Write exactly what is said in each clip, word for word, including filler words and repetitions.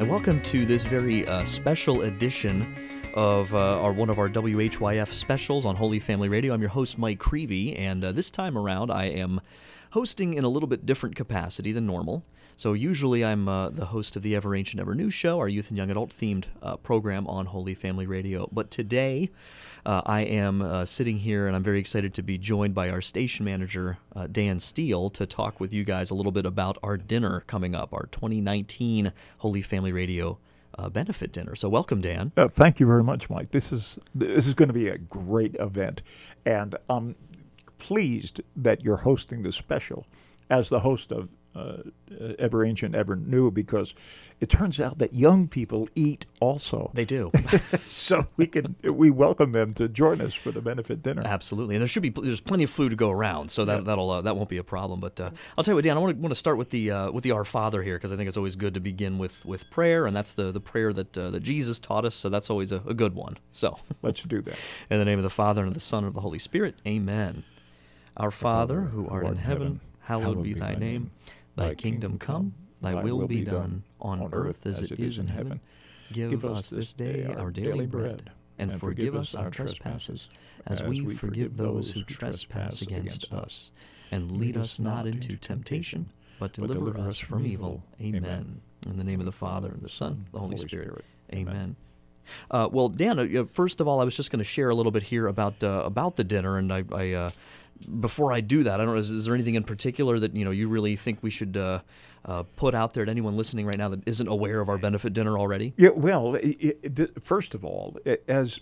and welcome to this very uh, special edition of uh, our one of our W H Y F specials on Holy Family Radio. I'm your host, Mike Creevy, and uh, this time around I am hosting in a little bit different capacity than normal. So usually I'm uh, the host of the Ever Ancient, Ever New show, our youth and young adult themed uh, program on Holy Family Radio. But today uh, I am uh, sitting here and I'm very excited to be joined by our station manager, uh, Dan Steele, to talk with you guys a little bit about our dinner coming up, our twenty nineteen Holy Family Radio uh, benefit dinner. So welcome, Dan. Uh, thank you very much, Mike. This is this is going to be a great event, and I'm pleased that you're hosting this special as the host of Uh, Ever Ancient, Ever New, because it turns out that young people eat also. They do. So we can we welcome them to join us for the benefit dinner. Absolutely, and there should be there's plenty of food to go around, so that yeah. that'll uh, that won't be a problem. But uh, I'll tell you what, Dan, I want to want to start with the uh, with the Our Father here, because I think it's always good to begin with with prayer, and that's the the prayer that uh, that Jesus taught us. So that's always a, a good one. So let's do that. In the name of the Father and of the Son and of the Holy Spirit, Amen. Our Father, who art in heaven, hallowed be thy name. Thy kingdom come, thy will be done, on earth as it is in heaven. Give us this day our daily bread, and forgive us our trespasses, as we forgive those who trespass against us. And lead us not into temptation, but deliver us from evil. Amen. In the name of the Father, and the Son, and the Holy Spirit. Amen. Uh, well, Dan, uh, first of all, I was just going to share a little bit here about uh, about the dinner, and I... I uh, Before I do that, I don't know, is, is there anything in particular that, you know, you really think we should uh, uh, put out there to anyone listening right now that isn't aware of our benefit dinner already? Yeah, well, it, it, first of all, as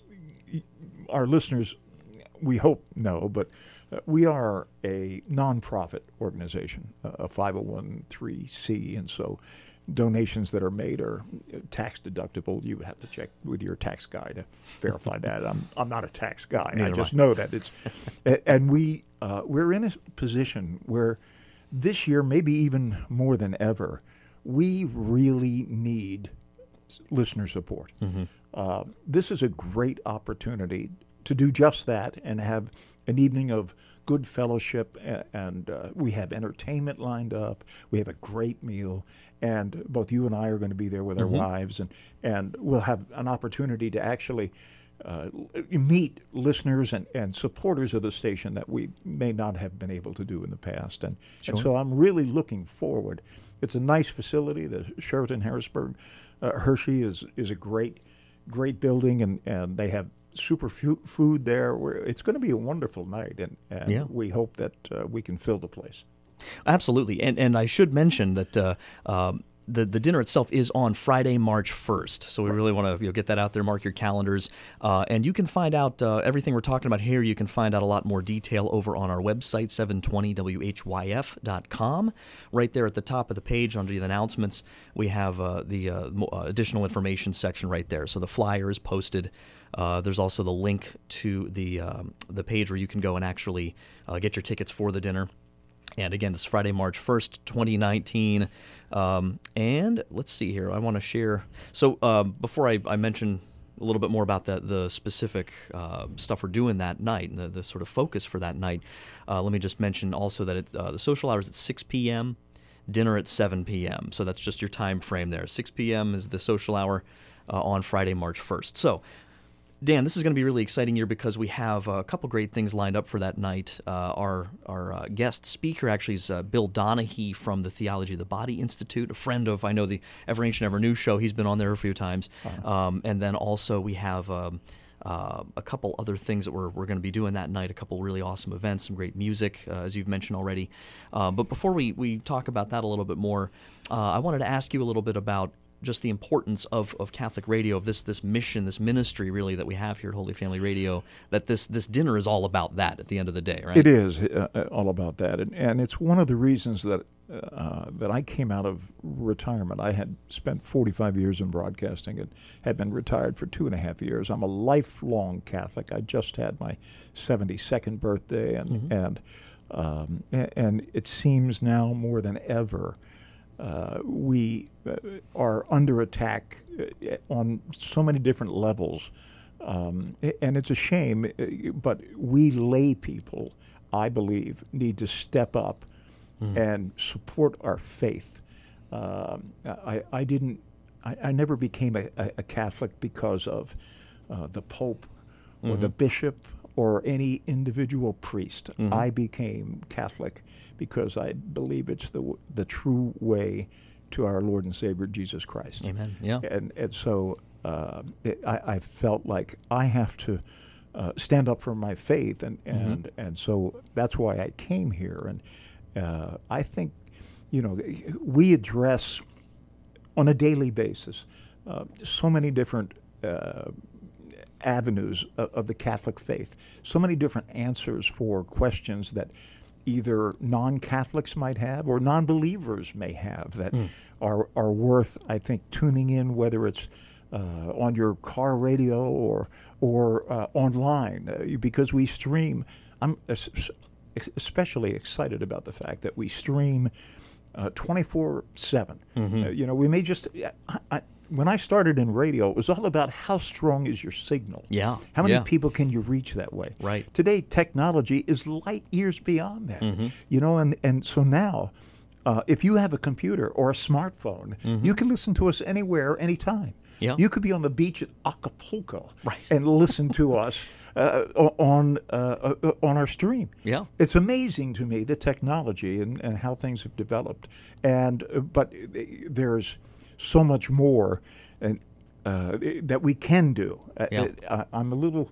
our listeners, we hope know, but we are a nonprofit organization, a five oh one c, and so donations that are made are tax deductible. You have to check with your tax guy to verify that. I'm I'm not a tax guy. Neither I just I. know that it's, and we uh, we're in a position where this year, maybe even more than ever, we really need listener support. Mm-hmm. Uh, this is a great opportunity to do just that and have an evening of good fellowship, and, and uh, we have entertainment lined up. We have a great meal, and both you and I are going to be there with mm-hmm. our wives, and, and we'll have an opportunity to actually uh, meet listeners and, and supporters of the station that we may not have been able to do in the past. And, sure. and so I'm really looking forward. It's a nice facility. The Sheraton Harrisburg uh, Hershey is is a great, great building, and, and they have super fu- food there. We're, it's going to be a wonderful night, and, and yeah. we hope that uh, we can fill the place. Absolutely, and and I should mention that uh, um, the the dinner itself is on Friday, March first. So we really want to you know, get that out there. Mark your calendars, uh, and you can find out uh, everything we're talking about here. You can find out a lot more detail over on our website, seven twenty W H Y F dot com. Right there at the top of the page, under the announcements, we have uh, the uh, uh, additional information section right there. So the flyer is posted. Uh, there's also the link to the um, the page where you can go and actually uh, get your tickets for the dinner. And again, this Friday, March first, twenty nineteen. Um, and let's see here. I want to share. So um, before I, I mention a little bit more about the, the specific uh, stuff we're doing that night and the, the sort of focus for that night, uh, let me just mention also that it, uh, the social hour is at six p.m., dinner at seven p.m. So that's just your time frame there. six p.m. is the social hour uh, on Friday, March first. So Dan, this is going to be a really exciting year because we have a couple great things lined up for that night. Uh, our our uh, guest speaker actually is uh, Bill Donahue from the Theology of the Body Institute, a friend of, I know, the Ever Ancient, Ever New show. He's been on there a few times. Uh-huh. Um, and then also we have um, uh, a couple other things that we're, we're going to be doing that night, a couple really awesome events, some great music, uh, as you've mentioned already. Uh, but before we, we talk about that a little bit more, uh, I wanted to ask you a little bit about just the importance of, of Catholic radio, of this this mission, this ministry really that we have here at Holy Family Radio, that this this dinner is all about that at the end of the day, right? It is uh, all about that, and, and it's one of the reasons that uh, that I came out of retirement. I had spent forty-five years in broadcasting and had been retired for two and a half years. I'm a lifelong Catholic. I just had my seventy-second birthday, and mm-hmm. and um, and it seems now more than ever Uh, we uh, are under attack uh, on so many different levels, um, and it's a shame, but we lay people, I believe, need to step up mm-hmm. and support our faith. Um, I, I didn't I, I never became a, a, a Catholic because of uh, the Pope or Mm-hmm. the bishop or any individual priest. Mm-hmm. I became Catholic because I believe it's the the true way to our Lord and Savior Jesus Christ. Amen. Yeah. And and so uh, it, I, I felt like I have to uh, stand up for my faith, and and, Mm-hmm. and so that's why I came here. And uh, I think, you know, we address on a daily basis uh, so many different Uh, avenues of, of the Catholic faith, so many different answers for questions that either non-Catholics might have or non-believers may have that Mm. are are worth, I think, tuning in, whether it's uh, on your car radio or or uh, online, uh, because we stream. I'm es- especially excited about the fact that we stream uh, twenty-four seven. Mm-hmm. Uh, you know, we may just. I, I, When I started in radio, it was all about how strong is your signal. Yeah. How many yeah. people can you reach that way? Right. Today, technology is light years beyond that. Mm-hmm. You know, and, and so now, uh, if you have a computer or a smartphone, Mm-hmm. you can listen to us anywhere, anytime. Yeah. You could be on the beach at Acapulco Right. and listen to us uh, on uh, uh, on our stream. Yeah. It's amazing to me, the technology and, and how things have developed. And uh, but there's so much more and uh, that we can do. Yeah. I, I'm a little,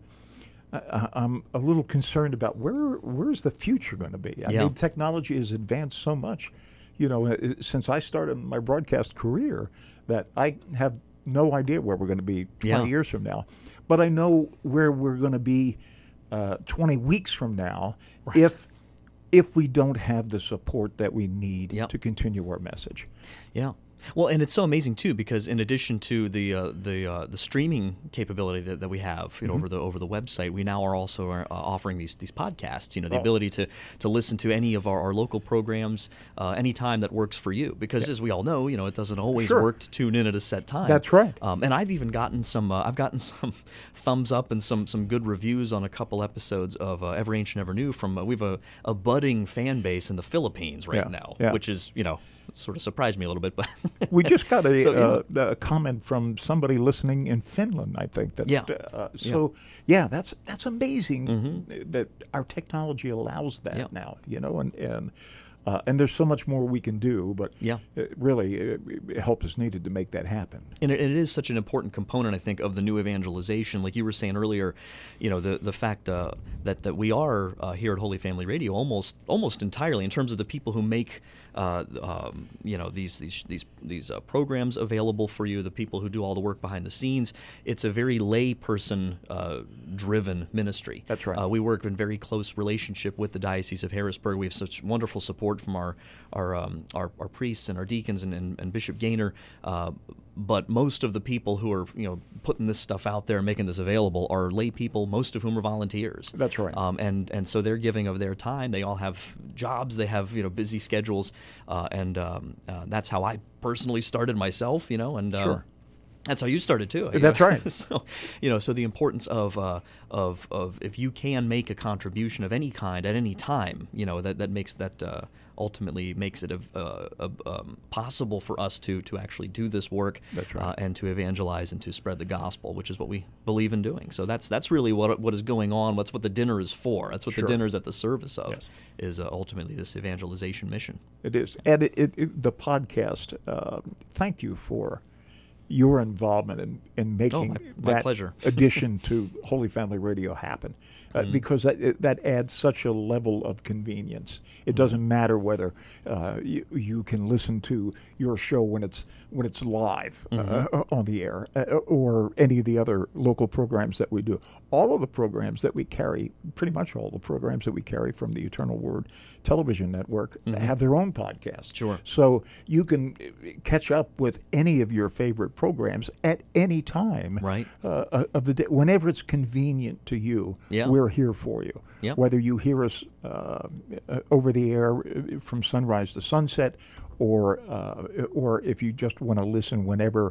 uh, I'm a little concerned about where where's the future going to be. I Yeah. mean, technology has advanced so much, you know, uh, since I started my broadcast career, that I have no idea where we're going to be twenty Yeah. years from now. But I know where we're going to be uh, twenty weeks from now if if we don't have the support that we need Yep. to continue our message. Yeah. Well, and it's so amazing too, because in addition to the uh, the uh, the streaming capability that, that we have, you know, Mm-hmm. over the over the website, we now are also uh, offering these these podcasts. You know, the Oh. ability to to listen to any of our, our local programs uh, anytime that works for you. Because as we all know, you know, it doesn't always Sure. work to tune in at a set time. That's right. Um, and I've even gotten some uh, I've gotten some thumbs up and some some good reviews on a couple episodes of uh, Ever Ancient Ever New from uh, we have a, a budding fan base in the Philippines right Yeah, now, yeah. which is, you know, sort of surprised me a little bit, but We just got a, So, you know- uh, a comment from somebody listening in Finland, I think. That, Yeah. Uh, so yeah, that's that's amazing Mm-hmm. that our technology allows that Yeah. now. You know, and and uh, and there's so much more we can do, but Yeah. it really, it, help is needed to make that happen. And it, it is such an important component, I think, of the new evangelization. Like you were saying earlier, you know, the the fact uh, that that we are uh, here at Holy Family Radio almost almost entirely in terms of the people who make uh, um, you know these these these these uh, programs available for you, the people who do all the work behind the scenes. It's a very layperson uh, driven ministry. That's right. Uh, we work in very close relationship with the Diocese of Harrisburg. We have such wonderful support from our our um, our, our priests and our deacons and, and, and Bishop Gaynor. Uh, but most of the people who are, you know, putting this stuff out there and making this available are lay people, most of whom are volunteers. That's right. Um, and and so they're giving of their time. They all have jobs. They have, you know, busy schedules, uh, and um, uh, that's how I personally started myself. You know, and uh, Sure. that's how you started too. you That's know? right. So, you know, so the importance of uh, of of if you can make a contribution of any kind at any time, you know, that that makes that uh, ultimately makes it uh, uh, um, possible for us to to actually do this work. That's right. Uh, and to evangelize and to spread the gospel, which is what we believe in doing. So that's that's really what what is going on. That's what the dinner is for. That's what Sure. the dinner is at the service of. Yes. Is uh, ultimately this evangelization mission. It is. And it, it, it, the podcast, uh, thank you for your involvement in, in making my- my that pleasure. addition to Holy Family Radio happen. Uh, Mm-hmm. Because that, it, that adds such a level of convenience. It Mm-hmm. doesn't matter whether uh, you, you can listen to your show when it's when it's live Mm-hmm. uh, on the air, uh, or any of the other local programs that we do. All of the programs that we carry, pretty much all the programs that we carry from the Eternal Word television network, have their own podcast. Mm-hmm. Sure. So you can uh, catch up with any of your favorite programs at any time Right. uh, of the day, whenever it's convenient to you. Yeah. We're here for you. Yep. Whether you hear us uh, uh, over the air uh, from sunrise to sunset, or uh, or if you just want to listen whenever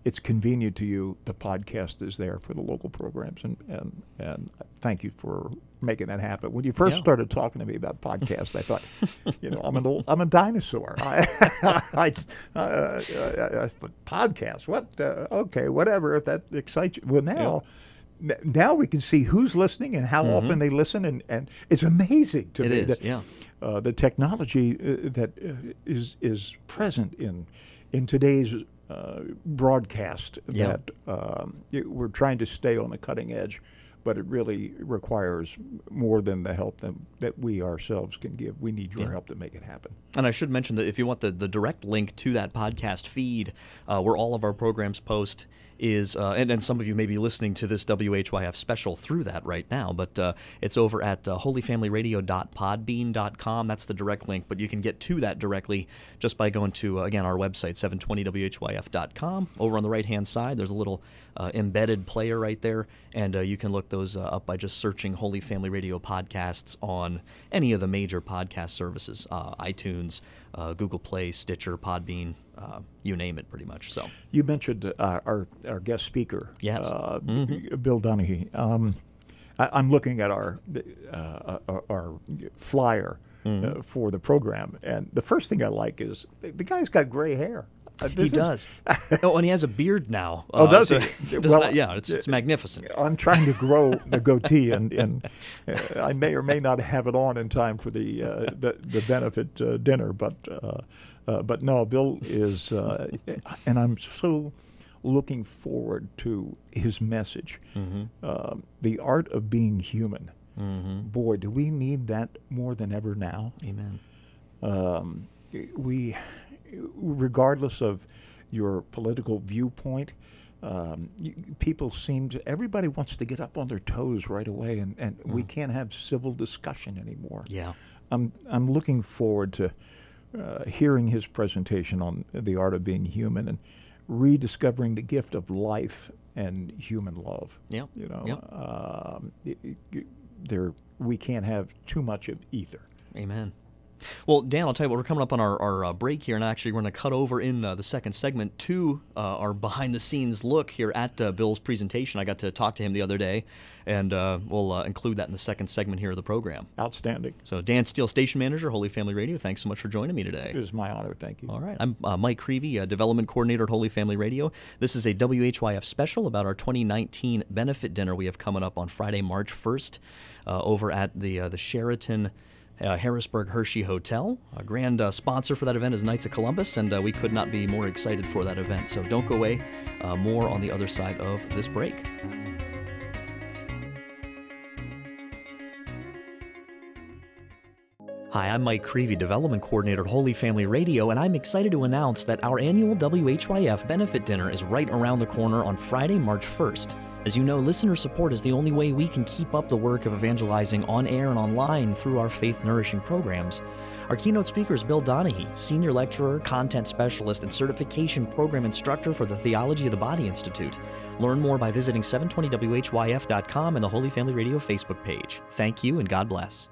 it's convenient to you, the podcast is there for the local programs. And, and, and thank you for making that happen. When you first Yeah. started talking to me about podcasts, I thought, you know, I'm an old, I'm a dinosaur. I, I, uh, uh, uh, podcast, what? Uh, okay, whatever, if that excites you. Well, now, n- now we can see who's listening and how Mm-hmm. often they listen, and, and it's amazing to It me. is, that, yeah. Uh, the technology uh, that uh, is is present in in today's uh, broadcast, Yeah. that um, it, we're trying to stay on the cutting edge, but it really requires more than the help that, that we ourselves can give. We need your Yeah. help to make it happen. And I should mention that if you want the, the direct link to that podcast feed uh, where all of our programs post is, uh, and, and some of you may be listening to this W H Y F special through that right now, but uh, it's over at uh, holy family radio dot podbean dot com. That's the direct link, but you can get to that directly just by going to, uh, again, our website, seven twenty W H Y F dot com. Over on the right-hand side, there's a little uh, embedded player right there, and uh, you can look those uh, up by just searching Holy Family Radio podcasts on any of the major podcast services, uh, iTunes, uh, Google Play, Stitcher, Podbean, uh, you name it pretty much. So You mentioned uh, our our guest speaker, Yes. uh, Bill Donahue. Um, I, I'm looking at our uh, our, our flyer uh, for the program, and the first thing I like is the, the guy's got gray hair. Uh, he this is- does. Oh, and he has a beard now. Oh, uh, does so he? it does Well, not- yeah, it's, it's magnificent. I'm trying to grow the goatee, and, and uh, I may or may not have it on in time for the uh, the, the benefit uh, dinner. But uh, uh, but no, Bill is, uh, and I'm so looking forward to his message, Mm-hmm. um, the art of being human. Mm-hmm. Boy, do we need that more than ever now. Amen. Um, we, regardless of your political viewpoint, um, you, people seem to, everybody wants to get up on their toes right away, and, and we can't have civil discussion anymore. Yeah. I'm, I'm looking forward to uh, hearing his presentation on the art of being human and rediscovering the gift of life and human love. Yeah. You know, Yep. um, it- it- there, we can't have too much of either. Amen. Well, Dan, I'll tell you what, we're coming up on our, our uh, break here, and actually we're going to cut over in uh, the second segment to uh, our behind-the-scenes look here at uh, Bill's presentation. I got to talk to him the other day, and uh, we'll uh, include that in the second segment here of the program. Outstanding. So Dan Steele, Station Manager, Holy Family Radio, thanks so much for joining me today. It is my honor. Thank you. All right. I'm uh, Mike Creevy, uh, Development Coordinator at Holy Family Radio. This is a W H Y F special about our twenty nineteen benefit dinner we have coming up on Friday, March first, uh, over at the uh, the Sheraton uh, Harrisburg Hershey Hotel. A grand uh, sponsor for that event is Knights of Columbus, and uh, we could not be more excited for that event. So don't go away. Uh, more on the other side of this break. Hi, I'm Mike Creevy, Development Coordinator at Holy Family Radio, and I'm excited to announce that our annual W H Y F benefit dinner is right around the corner on Friday, March first. As you know, listener support is the only way we can keep up the work of evangelizing on air and online through our faith-nourishing programs. Our keynote speaker is Bill Donahue, Senior Lecturer, Content Specialist, and Certification Program Instructor for the Theology of the Body Institute. Learn more by visiting seven twenty W H Y F dot com and the Holy Family Radio Facebook page. Thank you, and God bless.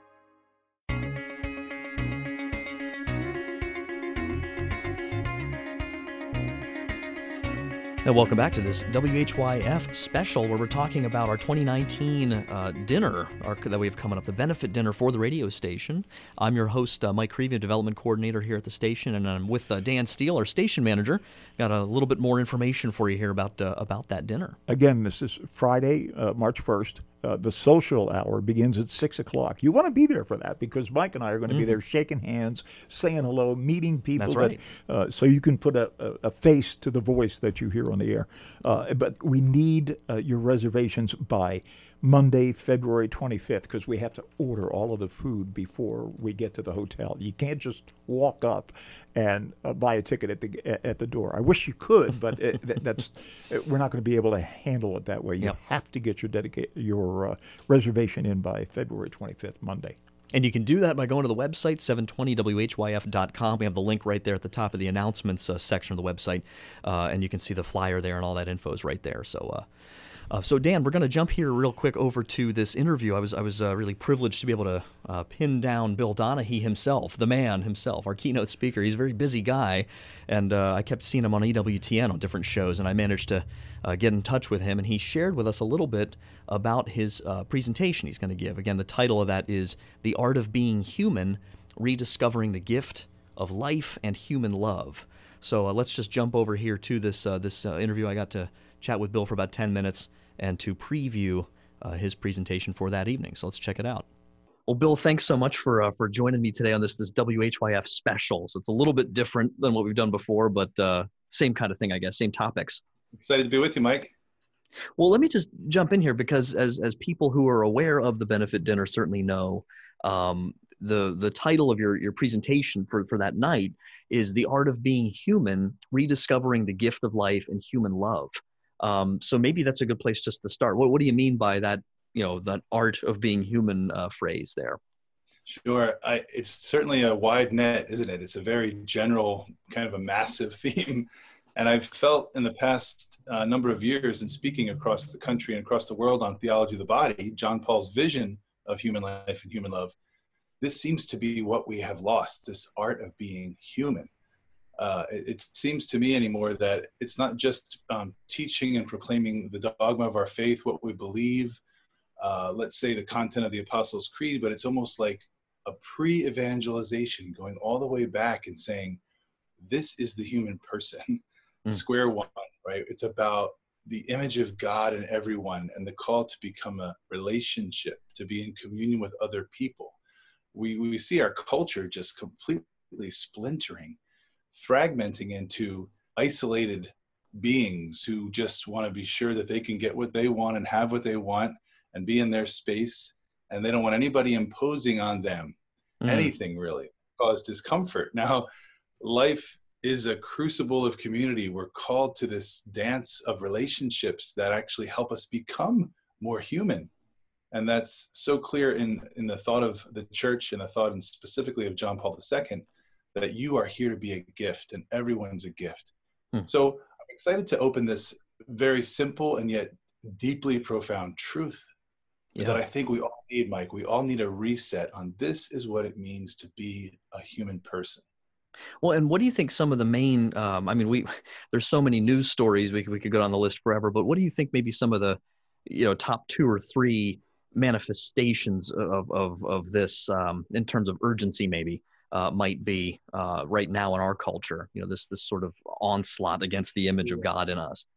And welcome back to this W H Y F special where we're talking about our twenty nineteen uh, dinner our, that we have coming up, the benefit dinner for the radio station. I'm your host, uh, Mike Creevy, Development Coordinator here at the station, and I'm with uh, Dan Steele, our station manager. Got a little bit more information for you here about uh, about that dinner. Again, this is Friday, uh, March first. Uh, the social hour begins at six o'clock. You want to be there for that because Mike and I are going to Mm-hmm. be there shaking hands, saying hello, meeting people. That's right. That, uh, so you can put a, a, a face to the voice that you hear on the air. Uh, but we need uh, your reservations by Monday, February twenty-fifth, because we have to order all of the food before we get to the hotel. You can't just walk up and uh, buy a ticket at the at the door. I wish you could, but it, that, that's we're not going to be able to handle it that way. You Yep. have to get your dedicate your uh, reservation in by February twenty-fifth, Monday. And you can do that by going to the website, seven twenty W H Y F dot com. We have the link right there at the top of the announcements uh, section of the website, uh, and you can see the flyer there and all that info is right there. So uh, Uh, so Dan, we're going to jump here real quick over to this interview. I was I was uh, really privileged to be able to uh, pin down Bill Donahue himself, the man himself, our keynote speaker. He's a very busy guy, and uh, I kept seeing him on E W T N on different shows, and I managed to uh, get in touch with him, and he shared with us a little bit about his uh, presentation he's going to give. Again, the title of that is "The Art of Being Human: Rediscovering the Gift of Life and Human Love." So uh, let's just jump over here to this uh, this uh, interview. I got to chat with Bill for about ten minutes and to preview uh, his presentation for that evening. So let's check it out. Well, Bill, thanks so much for uh, for joining me today on this this W H Y F special. So it's a little bit different than what we've done before, but uh, same kind of thing, I guess, same topics. Excited to be with you, Mike. Well, let me just jump in here because as as people who are aware of the benefit dinner certainly know, um, the the title of your your presentation for, for that night is "The Art of Being Human: Rediscovering the Gift of Life and Human Love." Um, so maybe that's a good place just to start. What, what do you mean by that, you know, that art of being human uh, phrase there? Sure. I, it's certainly a wide net, isn't it? It's a very general, kind of a massive theme. And I've felt in the past uh, number of years in speaking across the country and across the world on theology of the body, John Paul's vision of human life and human love, this seems to be what we have lost, this art of being human. Uh, it, it seems to me anymore that it's not just um, teaching and proclaiming the dogma of our faith, what we believe, uh, let's say the content of the Apostles' Creed, but it's almost like a pre-evangelization going all the way back and saying, this is the human person, mm. square one, right? It's about the image of God in everyone and the call to become a relationship, to be in communion with other people. We, we see our culture just completely splintering, fragmenting into isolated beings who just want to be sure that they can get what they want and have what they want and be in their space. And they don't want anybody imposing on them mm. anything really, cause discomfort. Now, life is a crucible of community. We're called to this dance of relationships that actually help us become more human. And that's so clear in, in the thought of the church and the thought and specifically of John Paul the Second, that you are here to be a gift and everyone's a gift. Hmm. So I'm excited to open this very simple and yet deeply profound truth yeah. that I think we all need, Mike. We all need a reset on this is what it means to be a human person. Well, and what do you think some of the main, um, I mean, we there's so many news stories, we could, we could go down the list forever, but what do you think maybe some of the, you know, top two or three manifestations of, of, of this um, in terms of urgency maybe? Uh, might be uh, right now in our culture, you know, this this sort of onslaught against the image of God in us.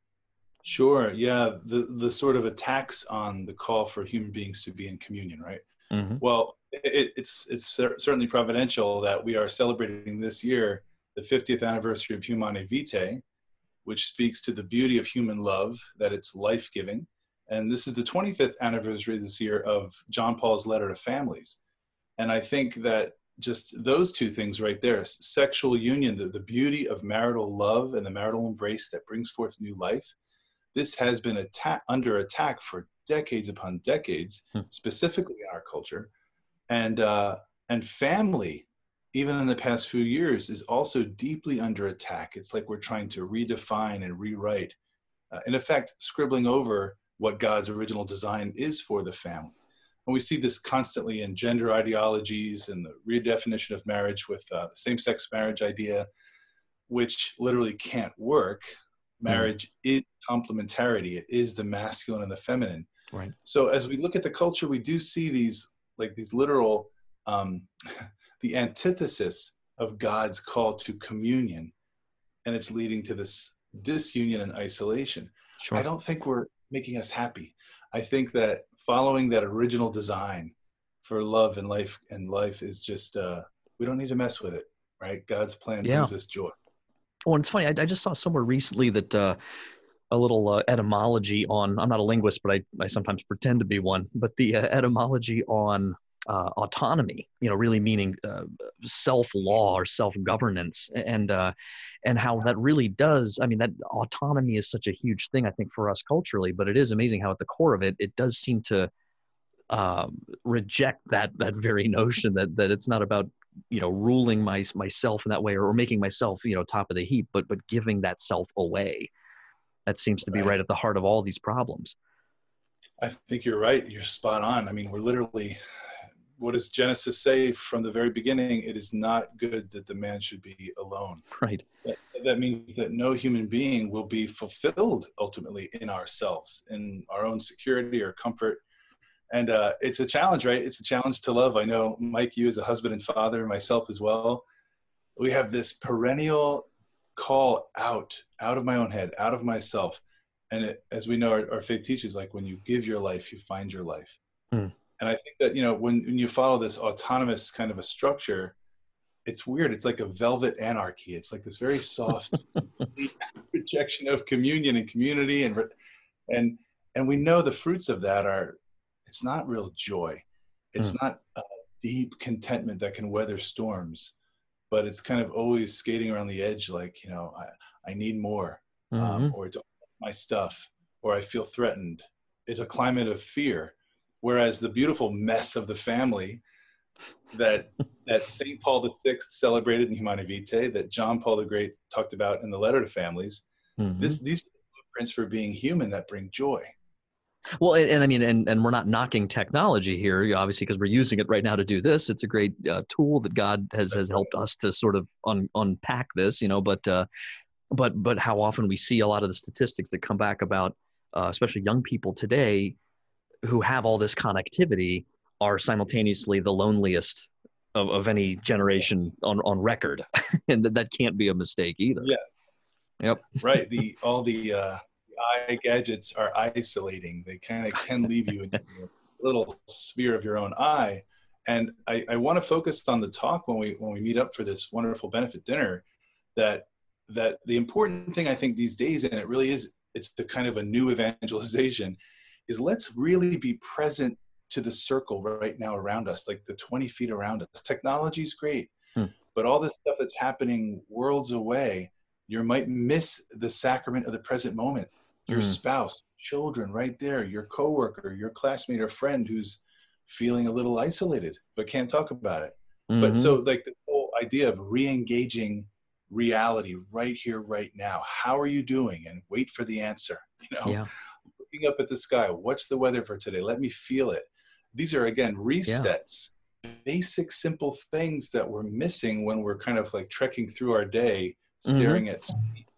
Sure, yeah, the the sort of attacks on the call for human beings to be in communion, right? Mm-hmm. Well, it, it's it's certainly providential that we are celebrating this year the fiftieth anniversary of Humanae Vitae, which speaks to the beauty of human love, that it's life-giving, and this is the twenty-fifth anniversary this year of John Paul's letter to families, and I think that just those two things right there, sexual union, the, the beauty of marital love and the marital embrace that brings forth new life. This has been attack, under attack for decades upon decades, hmm. specifically in our culture. And, uh, and family, even in the past few years, is also deeply under attack. It's like we're trying to redefine and rewrite, uh, in effect, scribbling over what God's original design is for the family. And we see this constantly in gender ideologies and the redefinition of marriage with uh, the same-sex marriage idea, which literally can't work. Marriage mm. is complementarity. It is the masculine and the feminine. Right. So as we look at the culture, we do see these, like these literal, um, the antithesis of God's call to communion, and it's leading to this disunion and isolation. Sure. I don't think we're making us happy. I think that following that original design for love and life and life is just, uh, we don't need to mess with it, right? God's plan yeah. brings us joy. Well, it's funny. I, I just saw somewhere recently that uh, a little uh, etymology on, I'm not a linguist, but I, I sometimes pretend to be one, but the uh, etymology on uh, autonomy, you know, really meaning uh, self-law or self-governance, and uh, and how that really does, I mean, that autonomy is such a huge thing, I think, for us culturally, but it is amazing how at the core of it, it does seem to um, reject that that very notion that that it's not about, you know, ruling my, myself in that way or, or making myself, you know, top of the heap, but but giving that self away. that seems to be Right. right at the heart of all these problems. I think you're right. You're spot on. I mean, we're literally, what does Genesis say from the very beginning? It is not good that the man should be alone. Right. That, that means that no human being will be fulfilled ultimately in ourselves, in our own security or comfort. And uh, it's a challenge, right? It's a challenge to love. I know, Mike, you as a husband and father, myself as well, we have this perennial call out, out of my own head, out of myself. And it, as we know, our, our faith teaches, like, when you give your life, you find your life. Mm. And I think that, you know, when, when you follow this autonomous kind of a structure, it's weird. It's like a velvet anarchy. It's like this very soft projection of communion and community. And, and, and we know the fruits of that are, it's not real joy. It's mm. not a deep contentment that can weather storms, but it's kind of always skating around the edge. Like, you know, I, I need more, mm-hmm. um, or don't my stuff, or I feel threatened. It's a climate of fear. Whereas the beautiful mess of the family that that Saint Paul the Sixth celebrated in Humanae Vitae, that John Paul the Great talked about in the letter to families, mm-hmm. this, these are blueprints for being human that bring joy. Well, and, and I mean, and, and we're not knocking technology here, obviously, because we're using it right now to do this. It's a great uh, tool that God has, has helped us to sort of un, unpack this, you know, but, uh, but, but how often we see a lot of the statistics that come back about, uh, especially young people today who have all this connectivity are simultaneously the loneliest of, of any generation on, on record. And that, that can't be a mistake either. Yes. Yep. Right. The, all the, uh, eye gadgets are isolating. They kind of can leave you in a little sphere of your own eye. And I, I want to focus on the talk when we when we meet up for this wonderful benefit dinner, that that the important thing I think these days, and it really is, it's the kind of a new evangelization, is let's really be present to the circle right now around us, like the twenty feet around us. Technology is great, hmm. but all this stuff that's happening worlds away, you might miss the sacrament of the present moment. Your mm. spouse, children right there, your coworker, your classmate or friend who's feeling a little isolated but can't talk about it. Mm-hmm. But so like the whole idea of re-engaging reality right here, right now. How are you doing? And wait for the answer. You know, yeah. looking up at the sky. What's the weather for today? Let me feel it. These are, again, resets, yeah. basic, simple things that we're missing when we're kind of like trekking through our day, staring mm-hmm. at screen,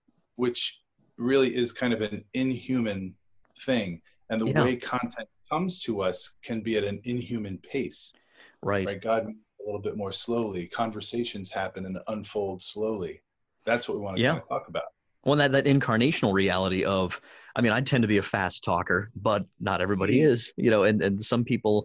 which really is kind of an inhuman thing. And the yeah. way content comes to us can be at an inhuman pace. Right. Right. God moves a little bit more slowly. Conversations happen and unfold slowly. That's what we want to yeah. kind of talk about. Well, that, that incarnational reality of, I mean, I tend to be a fast talker, but not everybody mm-hmm. is, you know, and, and some people,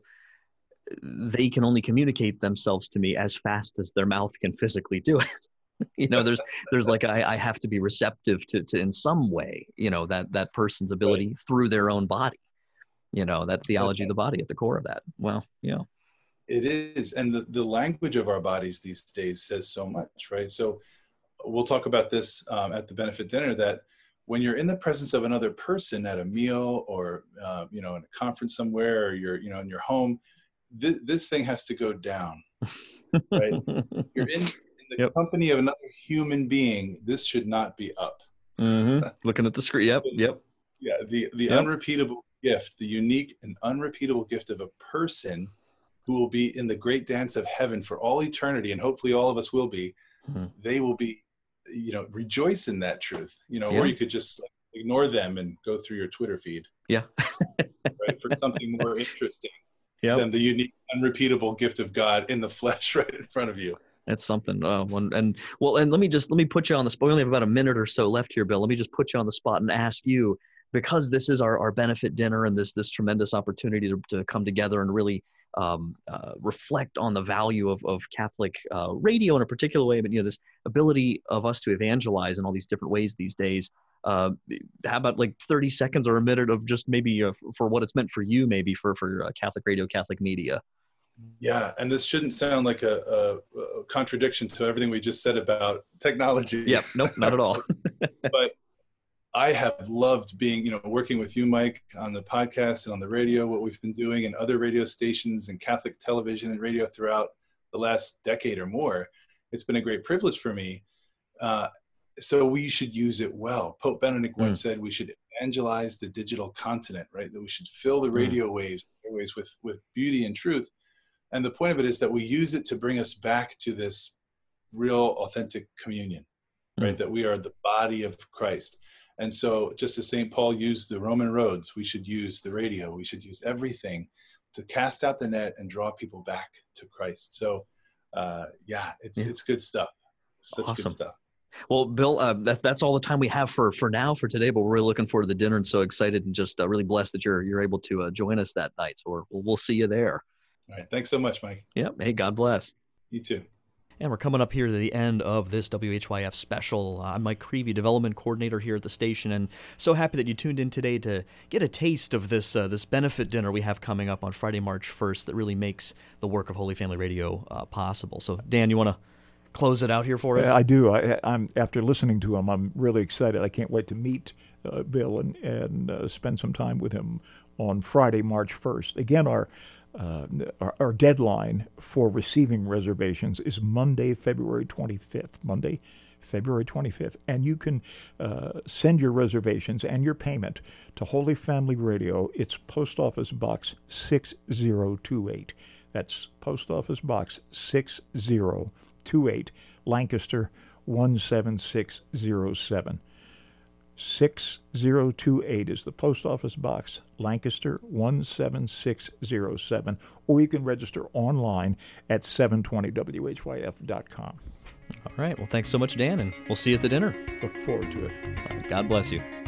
they can only communicate themselves to me as fast as their mouth can physically do it. You know, there's, there's like, I, I have to be receptive to, to, in some way, you know, that, that person's ability right. through their own body, you know, that theology of the body at the core of that. Well, yeah. It is. And the, the language of our bodies these days says so much, right? So we'll talk about this um, at the benefit dinner, that when you're in the presence of another person at a meal or, uh, you know, in a conference somewhere, or you're, you know, in your home, this, this thing has to go down, right? You're in, the yep. company of another human being. This should not be up. Mm-hmm. Looking at the screen. Yep. Yep. Yeah. The, the yep. unrepeatable gift, the unique and unrepeatable gift of a person who will be in the great dance of heaven for all eternity. And hopefully all of us will be, mm-hmm. they will be, you know, rejoice in that truth, you know, yeah. or you could just like, ignore them and go through your Twitter feed. Yeah. right. For something more interesting yep. than the unique, unrepeatable gift of God in the flesh right in front of you. That's something. Uh, one, and well, and let me just, let me put you on the spot. We only have about a minute or so left here, Bill. Let me just put you on the spot and ask you, because this is our, our benefit dinner and this, this tremendous opportunity to, to come together and really um, uh, reflect on the value of, of Catholic uh, radio in a particular way, but, you know, this ability of us to evangelize in all these different ways these days. Uh, how about like thirty seconds or a minute of just maybe uh, for what it's meant for you, maybe for, for uh, Catholic radio, Catholic media? Yeah, and this shouldn't sound like a, a, a contradiction to everything we just said about technology. Yep, nope, not at all. But I have loved being, you know, working with you, Mike, on the podcast and on the radio, what we've been doing, and other radio stations and Catholic television and radio throughout the last decade or more. It's been a great privilege for me. Uh, so we should use it well. Pope Benedict once Mm. said we should evangelize the digital continent, right? That we should fill the radio mm. waves, airwaves with, with beauty and truth. And the point of it is that we use it to bring us back to this real, authentic communion, right? Mm. That we are the body of Christ. And so just as Saint Paul used the Roman roads, we should use the radio. We should use everything to cast out the net and draw people back to Christ. So uh, yeah, it's yeah. it's good stuff. Such awesome. good stuff. Well, Bill, uh, that, that's all the time we have for, for now for today, but we're really looking forward to the dinner and so excited and just uh, really blessed that you're you're able to uh, join us that night. So we'll, we'll see you there. All right. Thanks so much, Mike. Yep. Hey, God bless. You too. And we're coming up here to the end of this W H Y F special. I'm Mike Creevy, Development Coordinator here at the station, and so happy that you tuned in today to get a taste of this uh, this benefit dinner we have coming up on Friday, March first that really makes the work of Holy Family Radio uh, possible. So, Dan, you want to close it out here for us? I do. I, I'm after listening to him, I'm really excited. I can't wait to meet uh, Bill and and uh, spend some time with him on Friday, March first. Again, our, uh, our our deadline for receiving reservations is Monday, February twenty-fifth. Monday, February twenty-fifth, and you can uh, send your reservations and your payment to Holy Family Radio. It's Post Office Box six zero two eight. That's Post Office Box six zero two eight, Lancaster one seven six zero seven. six zero two eight is the Post Office Box, Lancaster one seven six zero seven, or you can register online at seven twenty W H Y F dot com. All right. Well, thanks so much, Dan, and we'll see you at the dinner. Look forward to it. All right, God bless you.